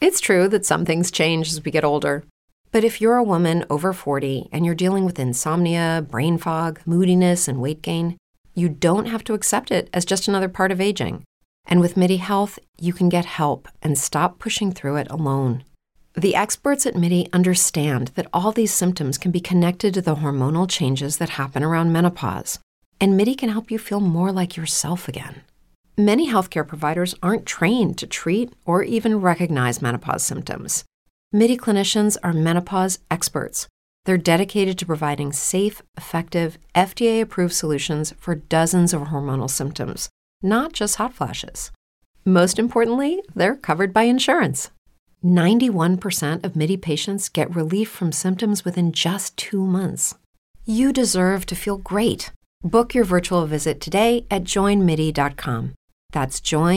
It's true that some things change as we get older. But if you're a woman over 40 and you're dealing with insomnia, brain fog, moodiness, and weight gain, you don't have to accept it as just another part of aging. And with MIDI Health, you can get help and stop pushing through it alone. The experts at MIDI understand that all these symptoms can be connected to the hormonal changes that happen around menopause, and MIDI can help you feel more like yourself again. Many healthcare providers aren't trained to treat or even recognize menopause symptoms. MIDI clinicians are menopause experts. They're dedicated to providing safe, effective, FDA-approved solutions for dozens of hormonal symptoms, not just hot flashes. Most importantly, they're covered by insurance. 91% of MIDI patients get relief from symptoms within just 2 months. You deserve to feel great. Book your virtual visit today at joinmidi.com. That's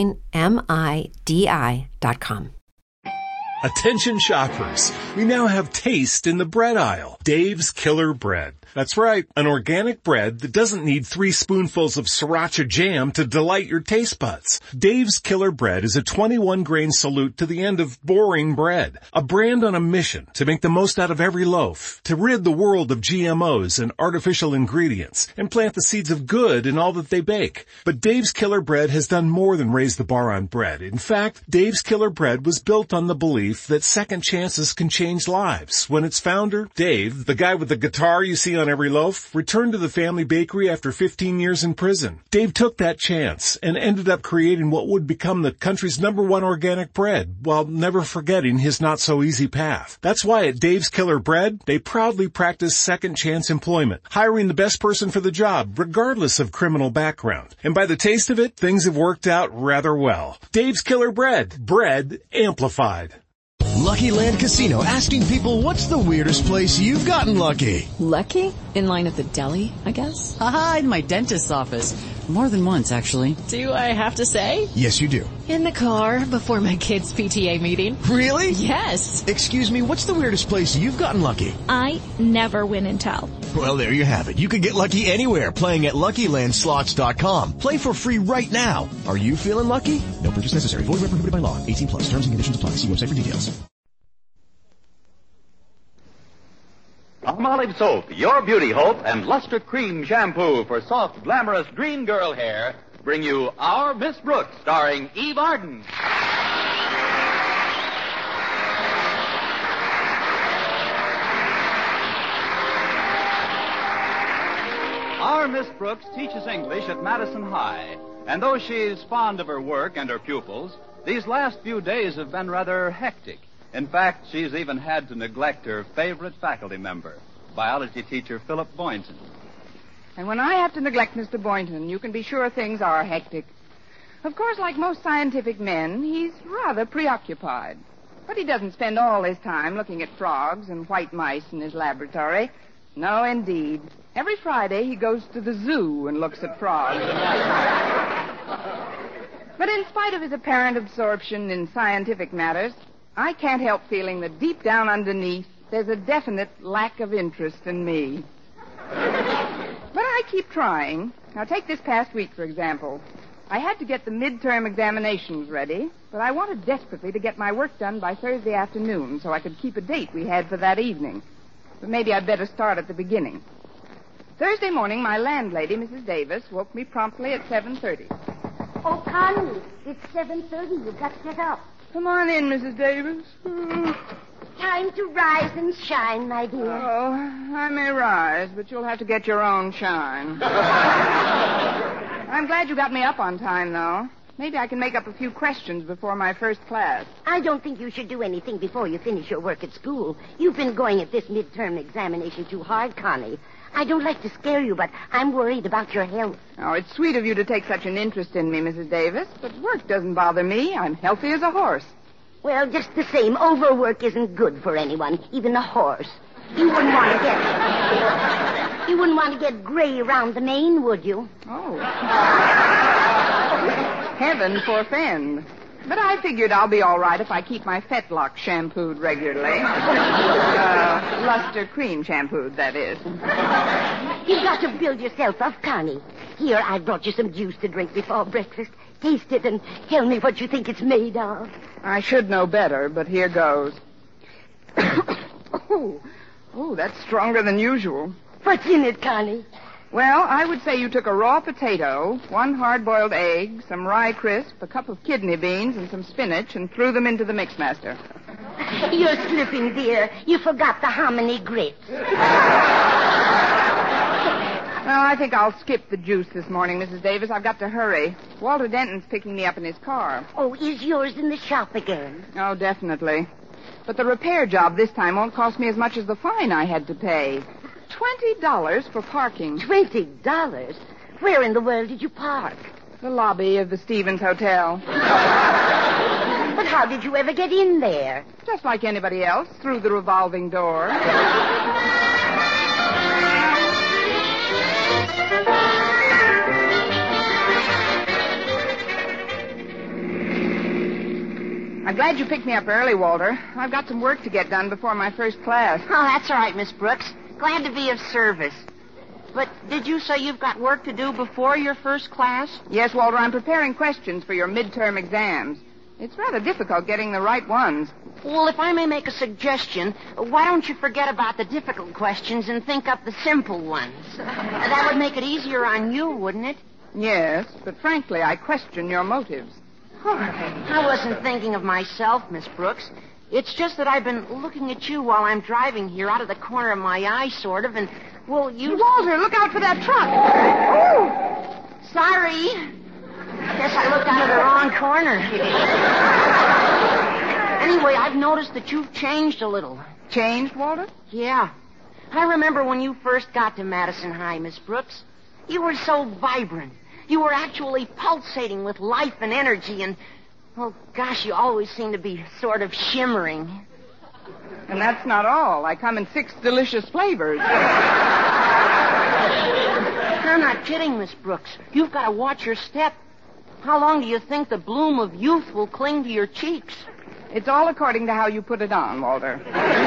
joinmidi.com. Attention shoppers, we now have taste in the bread aisle. Dave's Killer Bread. That's right, an organic bread that doesn't need 3 spoonfuls of sriracha jam to delight your taste buds. Dave's Killer Bread is a 21-grain salute to the end of boring bread. A brand on a mission to make the most out of every loaf, to rid the world of GMOs and artificial ingredients, and plant the seeds of good in all that they bake. But Dave's Killer Bread has done more than raise the bar on bread. In fact, Dave's Killer Bread was built on the belief that second chances can change lives. When its founder, Dave, the guy with the guitar you see on every loaf, returned to the family bakery after 15 years in prison. Dave took that chance and ended up creating what would become the country's #1 organic bread, while never forgetting his not-so-easy path. That's why at Dave's Killer Bread, they proudly practice second chance employment, hiring the best person for the job, regardless of criminal background. And by the taste of it, things have worked out rather well. Dave's Killer Bread. Bread amplified. Lucky Land Casino, asking people, what's the weirdest place you've gotten lucky? Lucky? In line at the deli, I guess? Aha, in my dentist's office. More than once, actually. Do I have to say? Yes, you do. In the car before my kids' PTA meeting. Really? Yes. Excuse me, what's the weirdest place you've gotten lucky? I never win and tell. Well, there you have it. You can get lucky anywhere, playing at LuckyLandSlots.com. Play for free right now. Are you feeling lucky? No purchase necessary. Void where prohibited by law. 18 plus. Terms and conditions apply. See website for details. Palmolive Soap, your beauty hope, and Luster Cream Shampoo for soft, glamorous dream girl hair bring you Our Miss Brooks, starring Eve Arden. Our Miss Brooks teaches English at Madison High, and though she's fond of her work and her pupils, these last few days have been rather hectic. In fact, she's even had to neglect her favorite faculty member, biology teacher Philip Boynton. And when I have to neglect Mr. Boynton, you can be sure things are hectic. Of course, like most scientific men, he's rather preoccupied. But he doesn't spend all his time looking at frogs and white mice in his laboratory. No, indeed. Every Friday he goes to the zoo and looks at frogs and white mice. But in spite of his apparent absorption in scientific matters, I can't help feeling that deep down underneath, there's a definite lack of interest in me. But I keep trying. Now, take this past week, for example. I had to get the midterm examinations ready, but I wanted desperately to get my work done by Thursday afternoon so I could keep a date we had for that evening. But maybe I'd better start at the beginning. Thursday morning, my landlady, Mrs. Davis, woke me promptly at 7:30. Oh, Connie, it's 7:30. You've got to get up. Come on in, Mrs. Davis. Time to rise and shine, my dear. Oh, I may rise, but you'll have to get your own shine. I'm glad you got me up on time, though. Maybe I can make up a few questions before my first class. I don't think you should do anything before you finish your work at school. You've been going at this midterm examination too hard, Connie. I don't like to scare you, but I'm worried about your health. Oh, it's sweet of you to take such an interest in me, Mrs. Davis, but work doesn't bother me. I'm healthy as a horse. Well, just the same, overwork isn't good for anyone, even a horse. You wouldn't want to get gray around the mane, would you? Oh. Heaven forfend. But I figured I'll be all right if I keep my fetlock shampooed regularly. Luster Cream shampooed, that is. You've got to build yourself up, Connie. Here, I brought you some juice to drink before breakfast. Taste it and tell me what you think it's made of. I should know better, but here goes. Oh, that's stronger than usual. What's in it, Connie? Well, I would say you took a raw potato, 1 hard-boiled egg, some rye crisp, a cup of kidney beans, and some spinach, and threw them into the mixmaster. You're slipping, dear. You forgot the hominy grits. Well, I think I'll skip the juice this morning, Mrs. Davis. I've got to hurry. Walter Denton's picking me up in his car. Oh, is yours in the shop again? Oh, definitely. But the repair job this time won't cost me as much as the fine I had to pay. $20 for parking. $20? Where in the world did you park? The lobby of the Stevens Hotel. But how did you ever get in there? Just like anybody else, through the revolving door. I'm glad you picked me up early, Walter. I've got some work to get done before my first class. Oh, that's all right, Miss Brooks. Glad to be of service. But did you say you've got work to do before your first class? Yes, Walter, I'm preparing questions for your midterm exams. It's rather difficult getting the right ones. Well, if I may make a suggestion, why don't you forget about the difficult questions and think up the simple ones? That would make it easier on you, wouldn't it? Yes, but frankly, I question your motives. I wasn't thinking of myself, Miss Brooks. It's just that I've been looking at you while I'm driving here out of the corner of my eye, sort of, and, well, you... Walter, look out for that truck! Oh! Sorry. Guess I looked out of the wrong corner. Anyway, I've noticed that you've changed a little. Changed, Walter? Yeah. I remember when you first got to Madison High, Miss Brooks. You were so vibrant. You were actually pulsating with life and energy, and, oh, gosh, you always seem to be sort of shimmering. And that's not all. I come in 6 delicious flavors. I'm not kidding, Miss Brooks. You've got to watch your step. How long do you think the bloom of youth will cling to your cheeks? It's all according to how you put it on, Walter.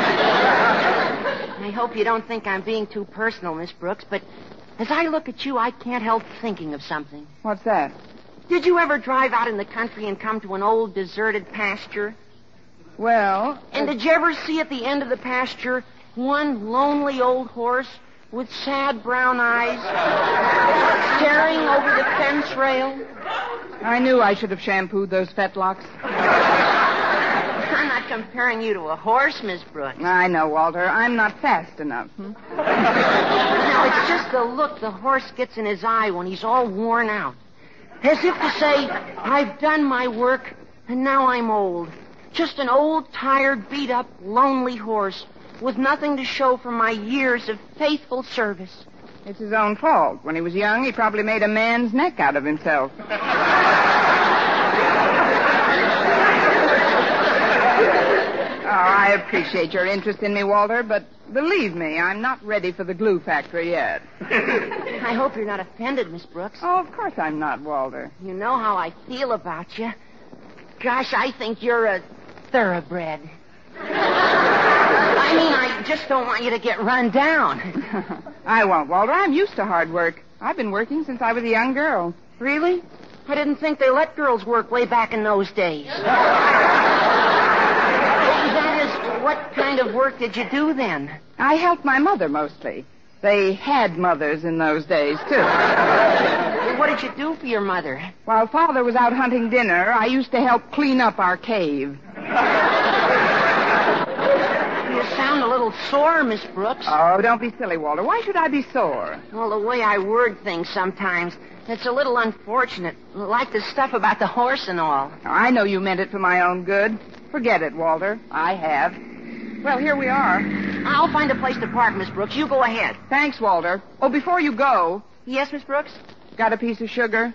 I hope you don't think I'm being too personal, Miss Brooks, but as I look at you, I can't help thinking of something. What's that? Did you ever drive out in the country and come to an old deserted pasture? Well... And did you ever see at the end of the pasture one lonely old horse with sad brown eyes staring over the fence rail? I knew I should have shampooed those fetlocks. I'm not comparing you to a horse, Miss Brooks. I know, Walter. I'm not fast enough. Now, it's just the look the horse gets in his eye when he's all worn out. As if to say, I've done my work, and now I'm old. Just an old, tired, beat-up, lonely horse with nothing to show for my years of faithful service. It's his own fault. When he was young, he probably made a man's neck out of himself. Oh, I appreciate your interest in me, Walter, but believe me, I'm not ready for the glue factory yet. I hope you're not offended, Miss Brooks. Oh, of course I'm not, Walter. You know how I feel about you. Gosh, I think you're a thoroughbred. I mean, I just don't want you to get run down. I won't, Walter. I'm used to hard work. I've been working since I was a young girl. Really? I didn't think they let girls work way back in those days. That is, what kind of work did you do then? I helped my mother mostly. They had mothers in those days, too. What did you do for your mother? While Father was out hunting dinner, I used to help clean up our cave. You sound a little sore, Miss Brooks. Oh, don't be silly, Walter. Why should I be sore? Well, the way I word things sometimes, it's a little unfortunate. Like the stuff about the horse and all. I know you meant it for my own good. Forget it, Walter. I have. Well, here we are. I'll find a place to park, Miss Brooks. You go ahead. Thanks, Walter. Oh, before you go... Yes, Miss Brooks? Got a piece of sugar?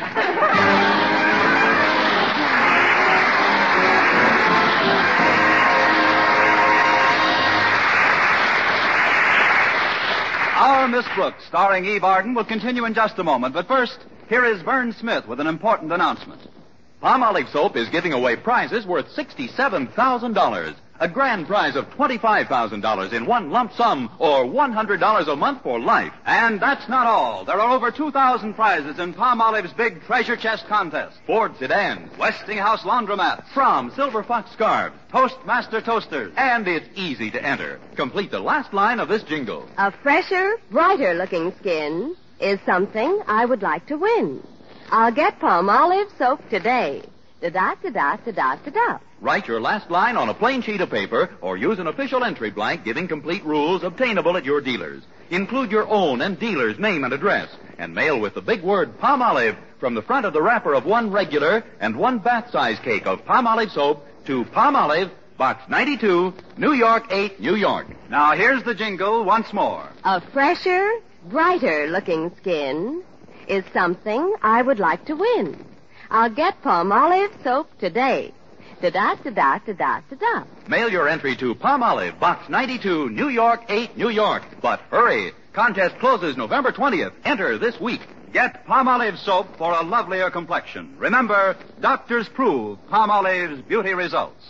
Our Miss Brooks, starring Eve Arden, will continue in just a moment. But first, here is Vern Smith with an important announcement. Palmolive Soap is giving away prizes worth $67,000. A grand prize of $25,000 in one lump sum or $100 a month for life. And that's not all. There are over 2,000 prizes in Palmolive's big treasure chest contest. Ford sedans, Westinghouse laundromats, Fromm Silver Fox scarves, Toastmaster toasters, and it's easy to enter. Complete the last line of this jingle. A fresher, brighter-looking skin is something I would like to win. I'll get Palmolive Soap today. Da-da-da-da-da-da-da. Write your last line on a plain sheet of paper or use an official entry blank giving complete rules obtainable at your dealers. Include your own and dealer's name and address and mail with the big word Palmolive from the front of the wrapper of one regular and one bath-size cake of Palmolive Soap to Palmolive, Box 92, New York 8, New York. Now here's the jingle once more. A fresher, brighter-looking skin is something I would like to win. I'll get Palmolive Soap today. Da-da-da-da-da-da-da. Mail your entry to Palmolive, Box 92, New York 8, New York. But hurry! Contest closes November 20th. Enter this week. Get Palmolive Soap for a lovelier complexion. Remember, doctors prove Palmolive's beauty results.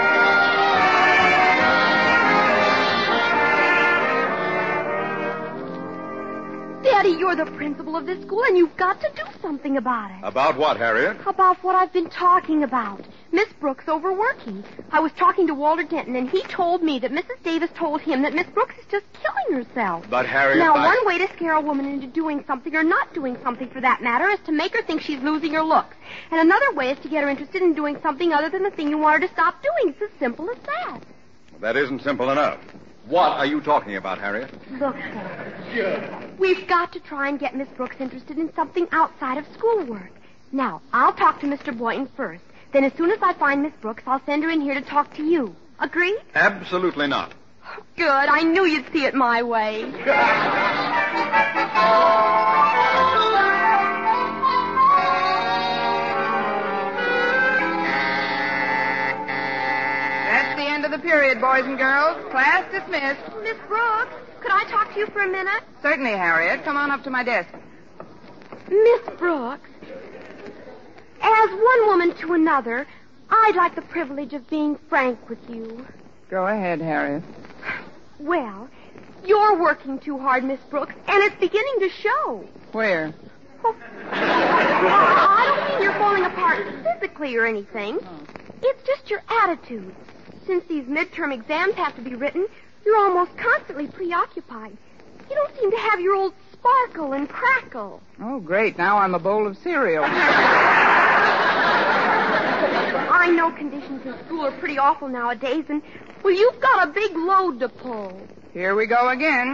Daddy, you're the principal of this school, and you've got to do something about it. About what, Harriet? About what I've been talking about. Miss Brooks overworking. I was talking to Walter Denton, and he told me that Mrs. Davis told him that Miss Brooks is just killing herself. But, Harriet, Now, one way to scare a woman into doing something, or not doing something for that matter, is to make her think she's losing her looks. And another way is to get her interested in doing something other than the thing you want her to stop doing. It's as simple as that. That isn't simple enough. What are you talking about, Harriet? Look, Dad. We've got to try and get Miss Brooks interested in something outside of schoolwork. Now, I'll talk to Mr. Boynton first. Then as soon as I find Miss Brooks, I'll send her in here to talk to you. Agree? Absolutely not. Good. I knew you'd see it my way. That's the end of the period, boys and girls. Class dismissed. Miss Brooks, could I talk to you for a minute? Certainly, Harriet. Come on up to my desk. Miss Brooks, as one woman to another, I'd like the privilege of being frank with you. Go ahead, Harriet. Well, you're working too hard, Miss Brooks, and it's beginning to show. Where? Oh. I don't mean you're falling apart physically or anything. It's just your attitude. Since these midterm exams have to be written, you're almost constantly preoccupied. You don't seem to have your old sparkle and crackle. Oh, great. Now I'm a bowl of cereal. I know conditions in school are pretty awful nowadays, and, well, you've got a big load to pull. Here we go again.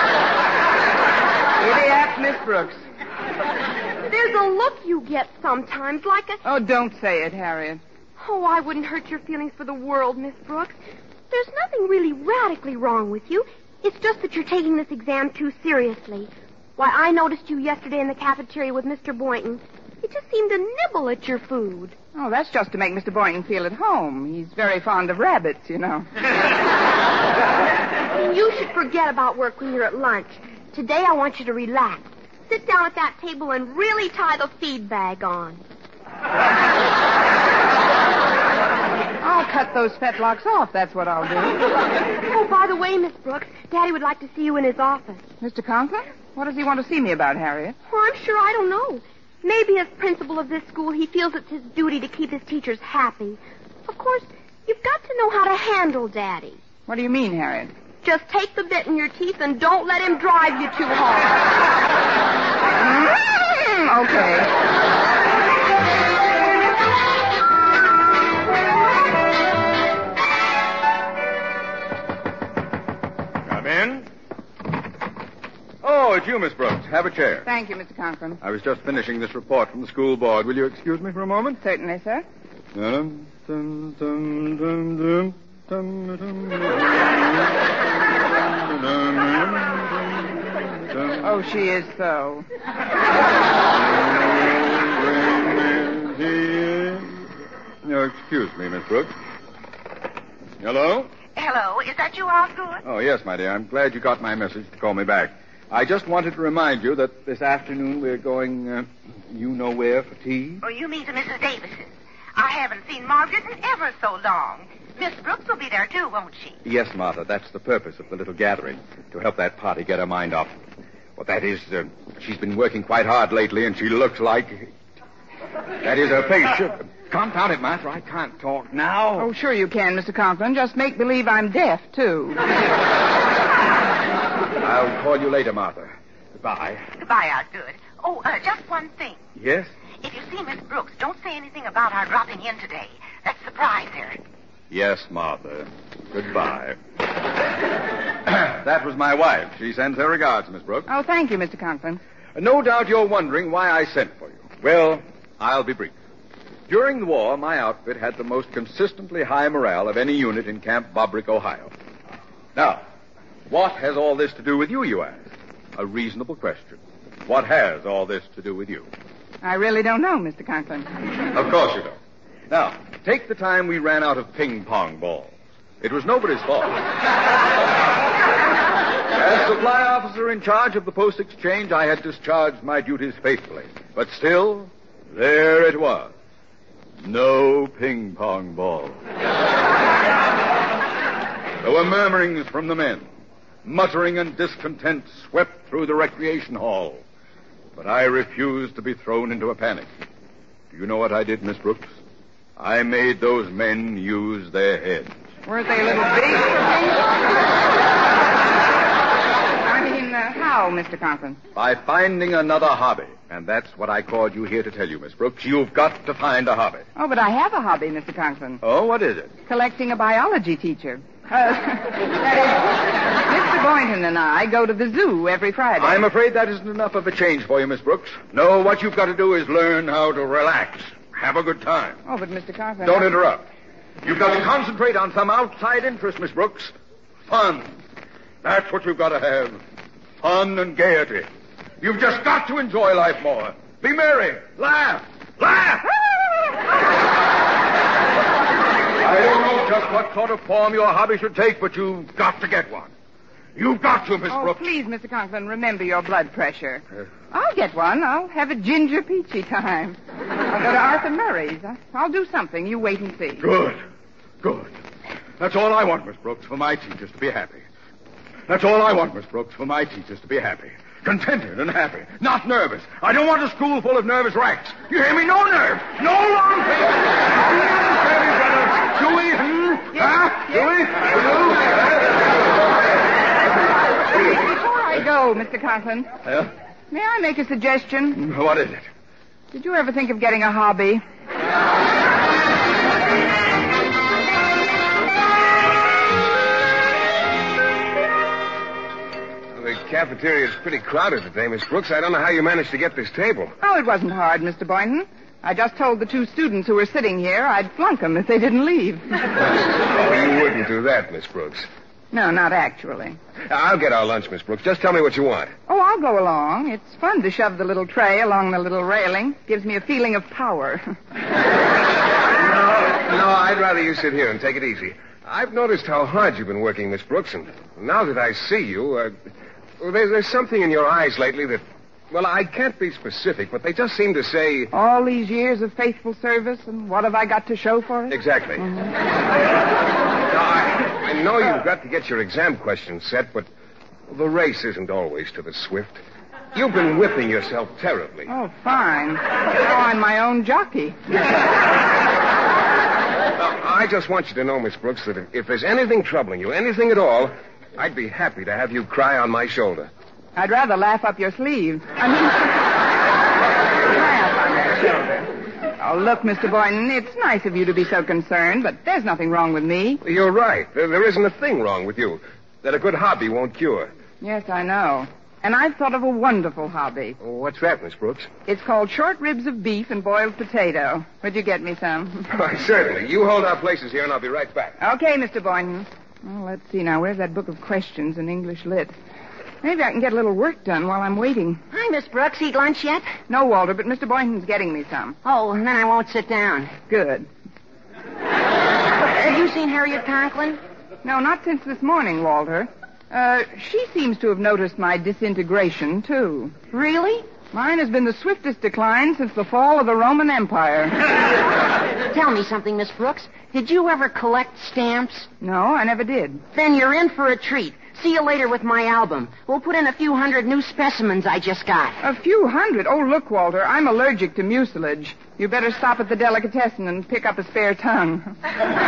Idiot, Miss Brooks. There's a look you get sometimes, like a... Oh, don't say it, Harriet. Oh, I wouldn't hurt your feelings for the world, Miss Brooks. There's nothing really radically wrong with you. It's just that you're taking this exam too seriously. Why, I noticed you yesterday in the cafeteria with Mr. Boynton. You just seemed to nibble at your food. Oh, that's just to make Mr. Boynton feel at home. He's very fond of rabbits, you know. You should forget about work when you're at lunch. Today I want you to relax. Sit down at that table and really tie the feed bag on. I'll cut those fetlocks off, that's what I'll do. Oh, by the way, Miss Brooks, Daddy would like to see you in his office. Mr. Conklin? What does he want to see me about, Harriet? Oh, I'm sure I don't know. Maybe as principal of this school, he feels it's his duty to keep his teachers happy. Of course, you've got to know how to handle Daddy. What do you mean, Harriet? Just take the bit in your teeth and don't let him drive you too hard. Okay. Come in. Oh, it's you, Miss Brooks. Have a chair. Thank you, Mr. Conklin. I was just finishing this report from the school board. Will you excuse me for a moment? Certainly, sir. Oh, she is so. No, excuse me, Miss Brooks. Hello? Hello, is that you, Osgood? Oh, yes, my dear. I'm glad you got my message to call me back. I just wanted to remind you that this afternoon we're going, you know where, for tea. Oh, you mean to Mrs. Davis's? I haven't seen Margaret in ever so long. Miss Brooks will be there, too, won't she? Yes, Martha. That's the purpose of the little gathering, to help that party get her mind off. Well, that is, she's been working quite hard lately, and she looks like... That is her face. Confound it, Martha. I can't talk now. Oh, sure you can, Mr. Conklin. Just make believe I'm deaf, too. I'll call you later, Martha. Goodbye. Goodbye, Osgood. Oh, just one thing. Yes? If you see Miss Brooks, don't say anything about our dropping in today. Let's surprise her. Yes, Martha. Goodbye. That was my wife. She sends her regards, Miss Brooks. Oh, thank you, Mr. Conklin. No doubt you're wondering why I sent for you. Well, I'll be brief. During the war, my outfit had the most consistently high morale of any unit in Camp Bobrick, Ohio. Now, what has all this to do with you, you ask? A reasonable question. What has all this to do with you? I really don't know, Mr. Conklin. Of course you don't. Now, take the time we ran out of ping-pong balls. It was nobody's fault. As supply officer in charge of the post exchange, I had discharged my duties faithfully. But still, there it was. No ping-pong ball. There were murmurings from the men. Muttering and discontent swept through the recreation hall. But I refused to be thrown into a panic. Do you know what I did, Miss Brooks? I made those men use their heads. Weren't they a little big? How, Mr. Conklin? By finding another hobby. And that's what I called you here to tell you, Miss Brooks. You've got to find a hobby. Oh, but I have a hobby, Mr. Conklin. Oh, what is it? Collecting a biology teacher. That is, Mr. Boynton and I go to the zoo every Friday. I'm afraid that isn't enough of a change for you, Miss Brooks. No, what you've got to do is learn how to relax. Have a good time. Oh, but Mr. Conklin... Don't interrupt. You've got to concentrate on some outside interest, Miss Brooks. Fun. That's what you've got to have. Fun and gaiety. You've just got to enjoy life more. Be merry. Laugh. Laugh! I don't know just what sort of form your hobby should take, but you've got to get one. You've got to, Miss Brooks. Oh, please, Mr. Conklin, remember your blood pressure. I'll get one. I'll have a ginger peachy time. I'll go to Arthur Murray's. I'll do something. You wait and see. Good. Good. That's all I want, Miss Brooks, for my teachers to be happy. That's all I want, Miss Brooks, for my teachers to be happy. Contented and happy. Not nervous. I don't want a school full of nervous rats. You hear me? No nerves. No long things. Dewey? Dewey? Before I go, Mr. Conklin. Yeah? May I make a suggestion? What is it? Did you ever think of getting a hobby? The cafeteria is pretty crowded today, Miss Brooks. I don't know how you managed to get this table. Oh, it wasn't hard, Mr. Boynton. I just told the two students who were sitting here I'd flunk them if they didn't leave. Oh, you wouldn't do that, Miss Brooks. No, not actually. I'll get our lunch, Miss Brooks. Just tell me what you want. Oh, I'll go along. It's fun to shove the little tray along the little railing. Gives me a feeling of power. No, I'd rather you sit here and take it easy. I've noticed how hard you've been working, Miss Brooks, and now that I see you, there's something in your eyes lately that, well, I can't be specific, but they just seem to say... All these years of faithful service, and what have I got to show for it? Exactly. Mm-hmm. Now, I know you've got to get your exam questions set, but the race isn't always to the swift. You've been whipping yourself terribly. Oh, fine. Now I'm my own jockey. I just want you to know, Miss Brooks, that if there's anything troubling you, anything at all, I'd be happy to have you cry on my shoulder. I'd rather laugh up your sleeve. Laugh on that shoulder. Oh, look, Mr. Boynton, it's nice of you to be so concerned, but there's nothing wrong with me. You're right. There isn't a thing wrong with you that a good hobby won't cure. Yes, I know. And I've thought of a wonderful hobby. What's that, Miss Brooks? It's called short ribs of beef and boiled potato. Would you get me some? Why, certainly. You hold our places here, and I'll be right back. Okay, Mr. Boynton. Well, let's see now. Where's that book of questions in English Lit? Maybe I can get a little work done while I'm waiting. Hi, Miss Brooks. Eat lunch yet? No, Walter, but Mr. Boynton's getting me some. Oh, and then I won't sit down. Good. Have you seen Harriet Conklin? No, not since this morning, Walter. She seems to have noticed my disintegration, too. Really? Mine has been the swiftest decline since the fall of the Roman Empire. Tell me something, Miss Brooks. Did you ever collect stamps? No, I never did. Then you're in for a treat. See you later with my album. We'll put in a few hundred new specimens I just got. A few hundred? Oh, look, Walter, I'm allergic to mucilage. You better stop at the delicatessen and pick up a spare tongue.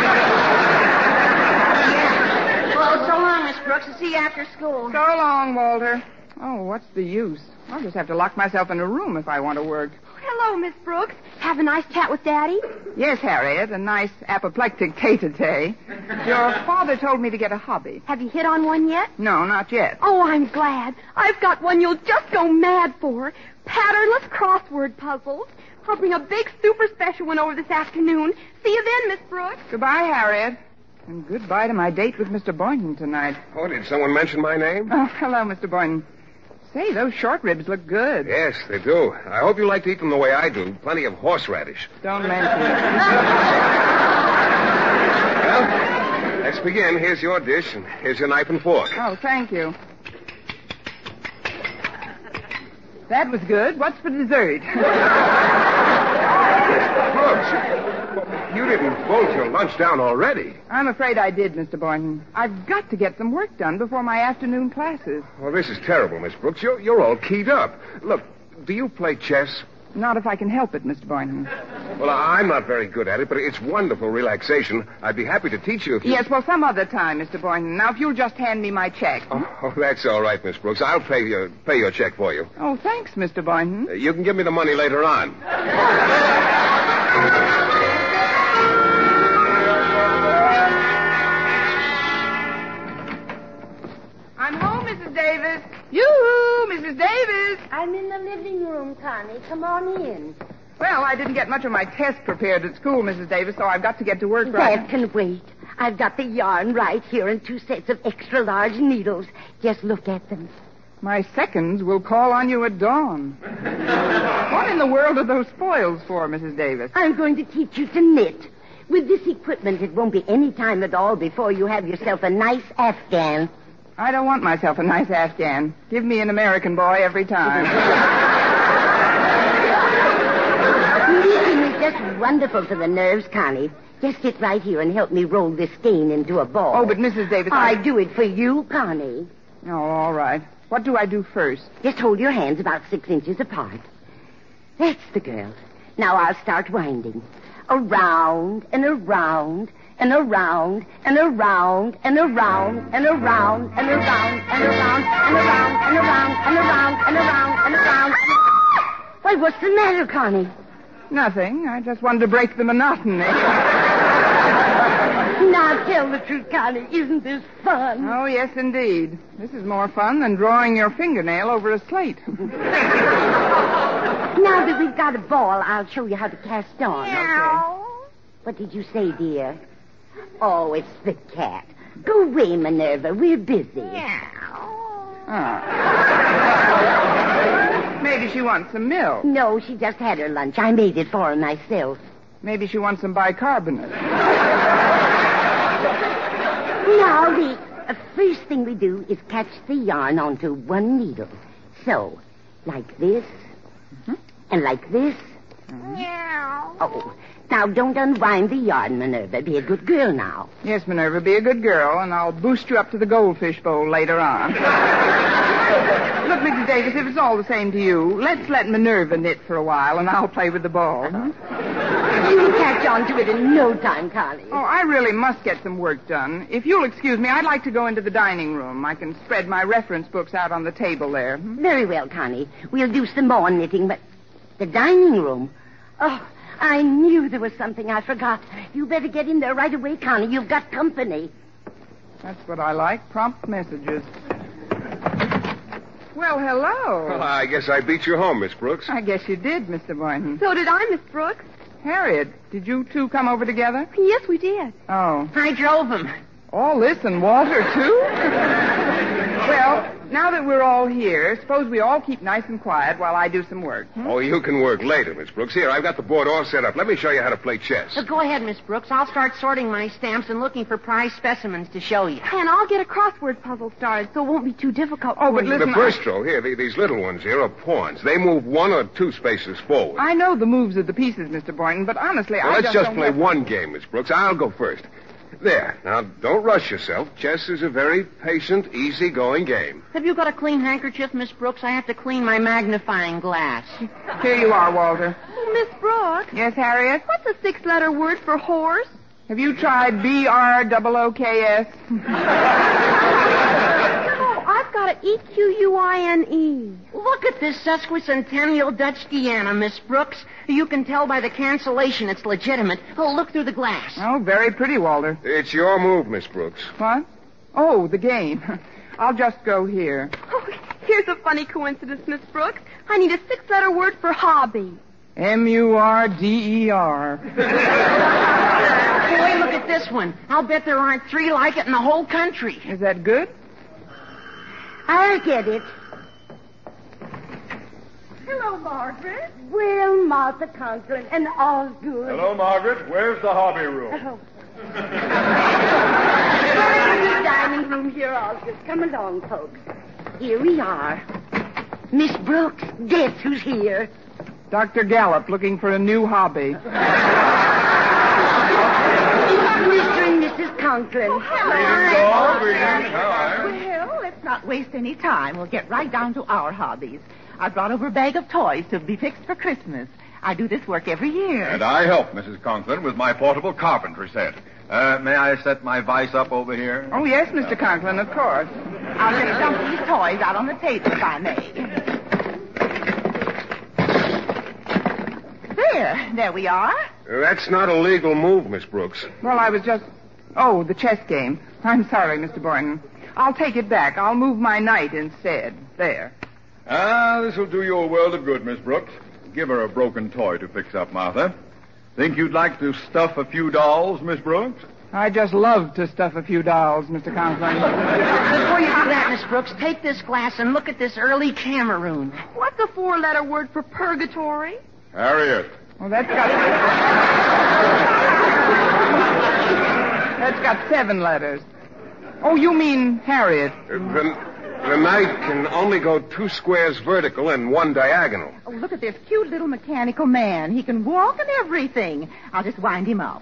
Well, so long, Miss Brooks. I'll see you after school. So long, Walter. Oh, what's the use? I'll just have to lock myself in a room if I want to work. Hello, Miss Brooks. Have a nice chat with Daddy? Yes, Harriet, a nice apoplectic tete-a-tete. Your father told me to get a hobby. Have you hit on one yet? No, not yet. Oh, I'm glad. I've got one you'll just go mad for. Patternless crossword puzzles. I'll bring a big super special one over this afternoon. See you then, Miss Brooks. Goodbye, Harriet. And goodbye to my date with Mr. Boynton tonight. Oh, did someone mention my name? Oh, hello, Mr. Boynton. Say, those short ribs look good. Yes, they do. I hope you like to eat them the way I do. Plenty of horseradish. Don't mention it. Well, let's begin. Here's your dish, and here's your knife and fork. Oh, thank you. That was good. What's for dessert? Brooks, you didn't bolt your lunch down already. I'm afraid I did, Mr. Boynton. I've got to get some work done before my afternoon classes. Well, this is terrible, Miss Brooks. You're all keyed up. Look, do you play chess? Not if I can help it, Mr. Boynton. Well, I'm not very good at it, but it's wonderful relaxation. I'd be happy to teach you if you... Yes, well, some other time, Mr. Boynton. Now, if you'll just hand me my check. Oh, that's all right, Miss Brooks. I'll pay your check for you. Oh, thanks, Mr. Boynton. You can give me the money later on. I'm home, Mrs. Davis. Yoo-hoo, Mrs. Davis. I'm in the living room, Connie. Come on in. Well, I didn't get much of my test prepared at school, Mrs. Davis, so I've got to get to work right That can wait. I've got the yarn right here and 2 sets of extra large needles. Just look at them. My seconds will call on you at dawn. What in the world are those foils for, Mrs. Davis? I'm going to teach you to knit. With this equipment, it won't be any time at all before you have yourself a nice Afghan. I don't want myself a nice Afghan. Give me an American boy every time. Knitting is just wonderful for the nerves, Connie. Just sit right here and help me roll this skein into a ball. Oh, but Mrs. Davis... I do it for you, Connie. Oh, all right. What do I do first? Just hold your hands about 6 inches apart. That's the girl. Now I'll start winding. Around and around and around and around and around and around and around and around and around and around and around and around and around. Why, what's the matter, Connie? Nothing. I just wanted to break the monotony. Now tell the truth, Connie. Isn't this fun? Oh, yes, indeed. This is more fun than drawing your fingernail over a slate. Now that we've got a ball, I'll show you how to cast on. Okay. What did you say, dear? Oh, it's the cat. Go away, Minerva. We're busy. Maybe she wants some milk. No, she just had her lunch. I made it for her myself. Maybe she wants some bicarbonate. Now, the first thing we do is catch the yarn onto one needle. So, like this, and like this. Oh, now don't unwind the yarn, Minerva. Be a good girl now. Yes, Minerva, be a good girl, and I'll boost you up to the goldfish bowl later on. Look, Mrs. Davis, if it's all the same to you, let's let Minerva knit for a while, and I'll play with the ball. You'll catch on to it in no time, Connie. Oh, I really must get some work done. If you'll excuse me, I'd like to go into the dining room. I can spread my reference books out on the table there. Very well, Connie. We'll do some more knitting, but the dining room... Oh, I knew there was something I forgot. You better get in there right away, Connie. You've got company. That's what I like, prompt messages. Well, hello. Well, I guess I beat you home, Miss Brooks. I guess you did, Mr. Boynton. So did I, Miss Brooks. Harriet, did you two come over together? Yes, we did. Oh. I drove him. All this and Walter, too? Well, now that we're all here, suppose we all keep nice and quiet while I do some work. Oh, you can work later, Miss Brooks. Here, I've got the board all set up. Let me show you how to play chess. Go ahead, Miss Brooks. I'll start sorting my stamps and looking for prize specimens to show you. And I'll get a crossword puzzle started so it won't be too difficult for but you. listen, The first row, here, these little ones here are pawns. They move 1 or 2 spaces forward. I know the moves of the pieces, Mr. Boynton, but honestly, Well, let's just don't play know- one game, Miss Brooks. I'll go first. There. Now, don't rush yourself. Chess is a very patient, easy-going game. Have you got a clean handkerchief, Miss Brooks? I have to clean my magnifying glass. Here you are, Walter. Oh, Miss Brooks. Yes, Harriet? What's a 6-letter word for horse? Have you tried BROOKS? Oh, I've got an EQUINE. Look at this sesquicentennial Dutch Guiana, Miss Brooks. You can tell by the cancellation it's legitimate. Oh, look through the glass. Oh, very pretty, Walter. It's your move, Miss Brooks. What? Oh, the game. I'll just go here. Oh, here's a funny coincidence, Miss Brooks. I need a 6-letter word for hobby. MURDER. Hey, look at this one. I'll bet there aren't 3 like it in the whole country. Is that good? I'll get it. Hello, Margaret. Well, Martha Conklin, and all's good. Hello, Margaret. Where's the hobby room? Oh. We're in the dining room here, Osgood. Come along, folks. Here we are. Miss Brooks, guess who's here? Dr. Gallup looking for a new hobby. Mr. and Mrs. Conklin. Well, let's not waste any time. We'll get right down to our hobbies. I brought over a bag of toys to be fixed for Christmas. I do this work every year. And I help Mrs. Conklin with my portable carpentry set. May I set my vise up over here? Oh, yes, Mr. Conklin, of course. I'll just dump these toys out on the table, if I may. There we are. That's not a legal move, Miss Brooks. Well, I was just... Oh, the chess game. I'm sorry, Mr. Boynton. I'll take it back. I'll move my knight instead. There. This will do you a world of good, Miss Brooks. Give her a broken toy to fix up, Martha. Think you'd like to stuff a few dolls, Miss Brooks? I just love to stuff a few dolls, Mr. Conklin. Before you do that, Miss Brooks, take this glass and look at this early Cameroon. What's a 4-letter word for purgatory? Harriet. Well, that's got 7 letters. Oh, you mean Harriet. The knight can only go 2 squares vertical and 1 diagonal. Oh, look at this cute little mechanical man. He can walk and everything. I'll just wind him up.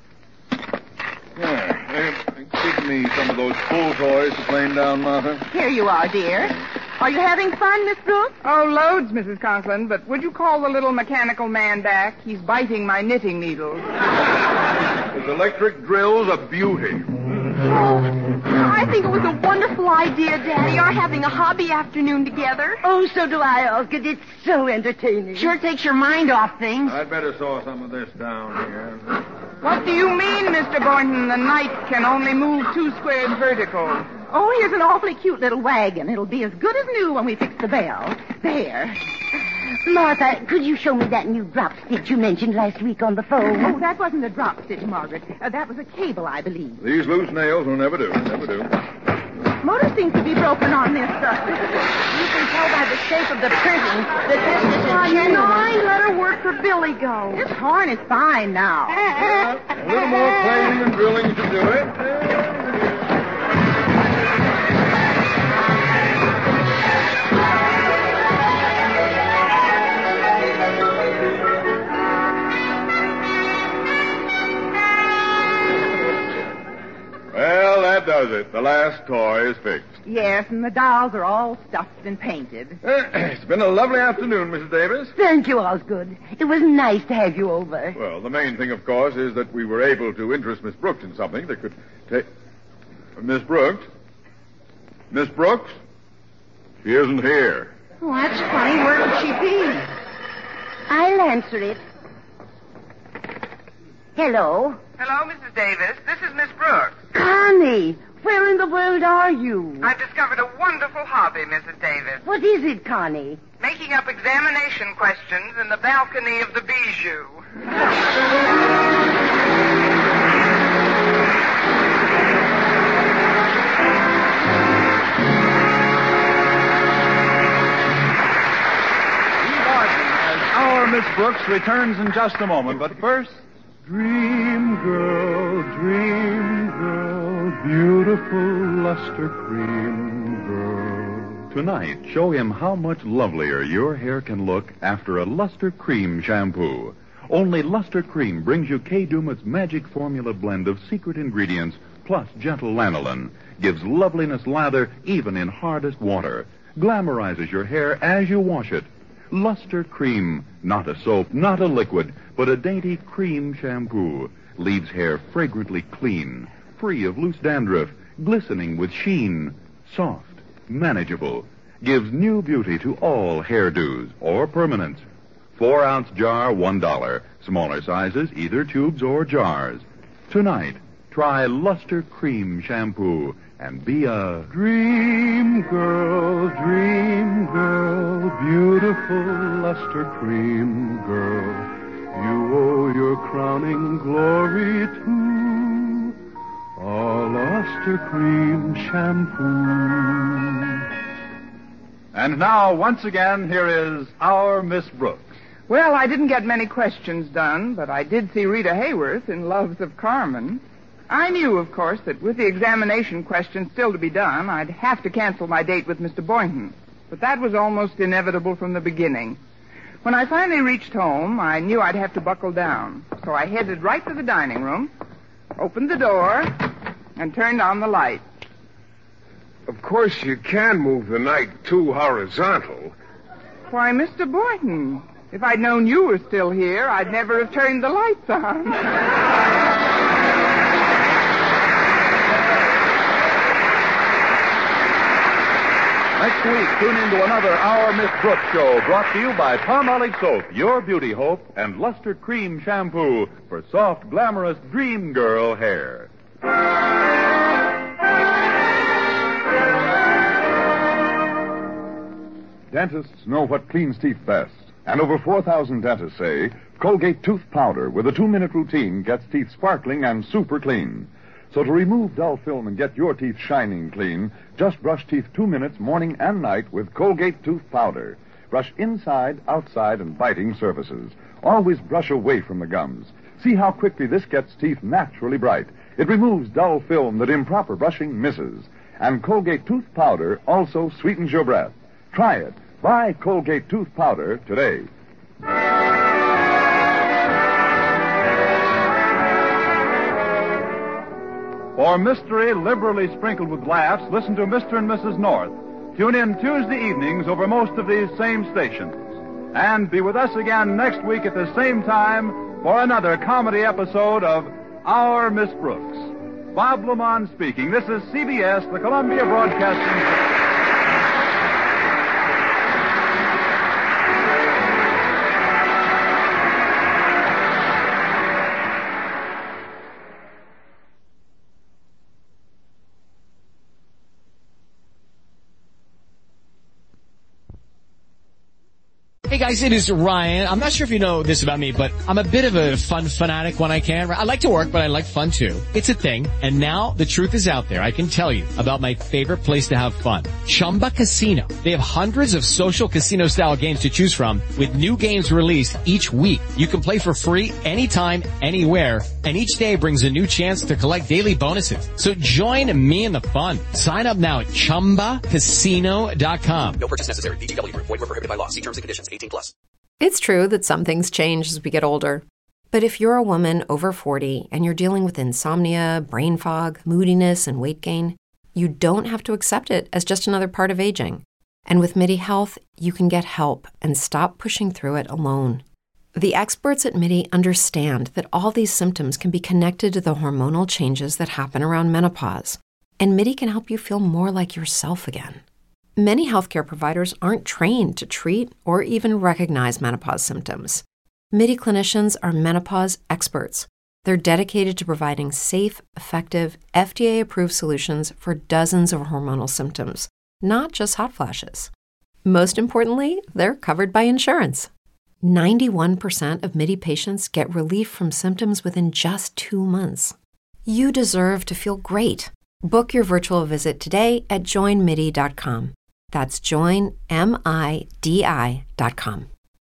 Give me some of those pool toys to plane down, Martha. Here you are, dear. Are you having fun, Miss Brooks? Oh, loads, Mrs. Conklin, but would you call the little mechanical man back? He's biting my knitting needles. His electric drill's a beauty. Oh, I think it was a wonderful idea, Daddy, our having a hobby afternoon together. Oh, so do I, Osgood. It's so entertaining. Sure takes your mind off things. I'd better saw some of this down here. What do you mean, Mr. Boynton? The knight can only move 2 squares vertical. Oh, here's an awfully cute little wagon. It'll be as good as new when we fix the bell. There. Martha, could you show me that new drop stitch you mentioned last week on the phone? Oh, that wasn't a drop stitch, Margaret. That was a cable, I believe. These loose nails will never do. Never do. Motor seems to be broken on this. You can tell by the shape of the printing that this is a A genuine. 9-letter word for Billy Go. This horn is fine now. A little more planing and drilling should do it. Well, that does it. The last toy is fixed. Yes, and the dolls are all stuffed and painted. It's been a lovely afternoon, Mrs. Davis. Thank you, Osgood. It was nice to have you over. Well, the main thing, of course, is that we were able to interest Miss Brooks in something that could take... Miss Brooks? Miss Brooks? She isn't here. Oh, that's funny. Where would she be? I'll answer it. Hello? Hello, Mrs. Davis. This is Miss Brooks. Connie, where in the world are you? I've discovered a wonderful hobby, Mrs. Davis. What is it, Connie? Making up examination questions in the balcony of the Bijou. Brooks returns in just a moment, but first... Dream girl, beautiful luster cream girl. Tonight, show him how much lovelier your hair can look after a Luster Cream shampoo. Only Luster Cream brings you Kay Daumit's magic formula blend of secret ingredients plus gentle lanolin. Gives loveliness lather even in hardest water. Glamorizes your hair as you wash it. Luster Cream, not a soap, not a liquid, but a dainty cream shampoo. Leaves hair fragrantly clean, free of loose dandruff, glistening with sheen, soft, manageable. Gives new beauty to all hairdos or permanents. 4-ounce jar, $1. Smaller sizes, either tubes or jars. Tonight, try Luster Cream shampoo and be a dream girl, beautiful luster cream girl. You owe your crowning glory to a Luster Cream shampoo. And now, once again, here is our Miss Brooks. Well, I didn't get many questions done, but I did see Rita Hayworth in Loves of Carmen. I knew, of course, that with the examination questions still to be done, I'd have to cancel my date with Mr. Boynton. But that was almost inevitable from the beginning. When I finally reached home, I knew I'd have to buckle down. So I headed right to the dining room, opened the door, and turned on the light. Of course, you can move the night too horizontal. Why, Mr. Boynton, if I'd known you were still here, I'd never have turned the lights on. Next week, tune into another Our Miss Brooks show brought to you by Palmolive Soap, your beauty hope, and Luster Cream Shampoo for soft, glamorous dream girl hair. Dentists know what cleans teeth best. And over 4,000 dentists say Colgate tooth powder with a 2-minute routine gets teeth sparkling and super clean. So to remove dull film and get your teeth shining clean, just brush teeth 2 minutes morning and night with Colgate tooth powder. Brush inside, outside, and biting surfaces. Always brush away from the gums. See how quickly this gets teeth naturally bright. It removes dull film that improper brushing misses. And Colgate tooth powder also sweetens your breath. Try it. Buy Colgate tooth powder today. For mystery liberally sprinkled with laughs, listen to Mr. and Mrs. North. Tune in Tuesday evenings over most of these same stations. And be with us again next week at the same time for another comedy episode of Our Miss Brooks. Bob Lamont speaking. This is CBS, the Columbia Broadcasting System. Hey guys, it is Ryan. I'm not sure if you know this about me, but I'm a bit of a fun fanatic when I can. I like to work, but I like fun too. It's a thing. And now the truth is out there. I can tell you about my favorite place to have fun. Chumba Casino. They have hundreds of social casino style games to choose from with new games released each week. You can play for free anytime, anywhere. And each day brings a new chance to collect daily bonuses. So join me in the fun. Sign up now at ChumbaCasino.com. No purchase necessary. VGW Group. Void where prohibited by law. See terms and conditions. 18+. It's true that some things change as we get older. But if you're a woman over 40 and you're dealing with insomnia, brain fog, moodiness, and weight gain, you don't have to accept it as just another part of aging. And with MIDI Health, you can get help and stop pushing through it alone. The experts at MIDI understand that all these symptoms can be connected to the hormonal changes that happen around menopause. And MIDI can help you feel more like yourself again. Many healthcare providers aren't trained to treat or even recognize menopause symptoms. MIDI clinicians are menopause experts. They're dedicated to providing safe, effective, FDA-approved solutions for dozens of hormonal symptoms, not just hot flashes. Most importantly, they're covered by insurance. 91% of MIDI patients get relief from symptoms within just 2 months. You deserve to feel great. Book your virtual visit today at joinmidi.com. That's joinmidi.com.